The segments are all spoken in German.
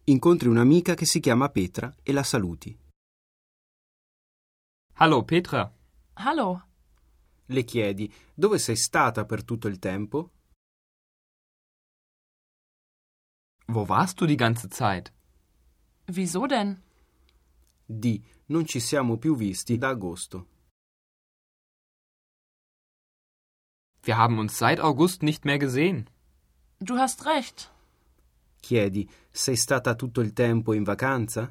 incontri un'amica che si chiama Petra e la saluti. Hallo, Petra. Hallo. Le chiedi: dove sei stata per tutto il tempo? Wo warst du die ganze Zeit? Wieso denn? Di: non ci siamo più visti da agosto. Wir haben uns seit August nicht mehr gesehen. Du hast recht. Chiedi: sei stata tutto il tempo in vacanza?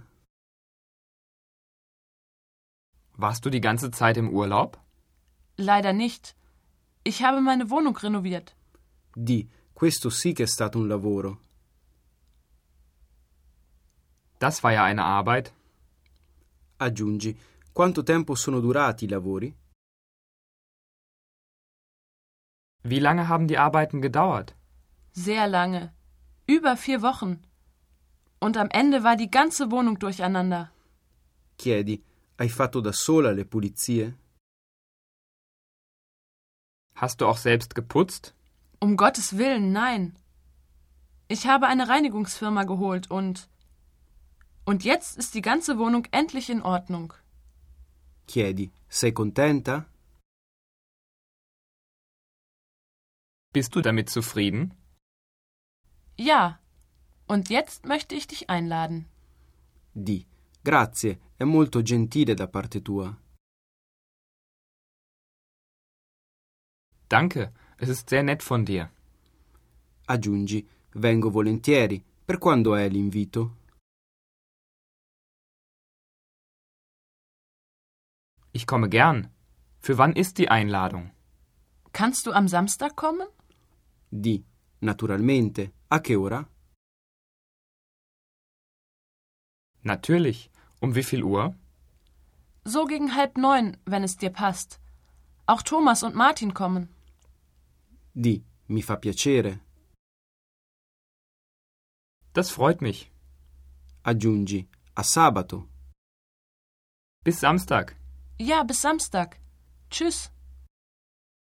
Warst du die ganze Zeit im Urlaub? Leider nicht. Ich habe meine Wohnung renoviert. Di: questo sì che è stato un lavoro. Das war ja eine Arbeit. Aggiungi: quanto tempo sono durati i lavori? Wie lange haben die Arbeiten gedauert? Sehr lange. Über 4 Wochen. Und am Ende war die ganze Wohnung durcheinander. Chiedi: hai fatto da sola le pulizie? Hast du auch selbst geputzt? Um Gottes Willen, nein. Ich habe eine Reinigungsfirma geholt und jetzt ist die ganze Wohnung endlich in Ordnung. Chiedi: sei contenta? Bist du damit zufrieden? Ja. Und jetzt möchte ich dich einladen. Di: grazie, è molto gentile da parte tua. Danke, es ist sehr nett von dir. Aggiungi: vengo volentieri. Per quando è l'invito? Ich komme gern. Für wann ist die Einladung? Kannst du am Samstag kommen? Di: naturalmente. A che ora? Natürlich. Um wie viel Uhr? So gegen 8:30, wenn es dir passt. Auch Thomas und Martin kommen. Di: mi fa piacere. Das freut mich. Aggiungi: a sabato. Bis Samstag. Ja, bis Samstag. Tschüss.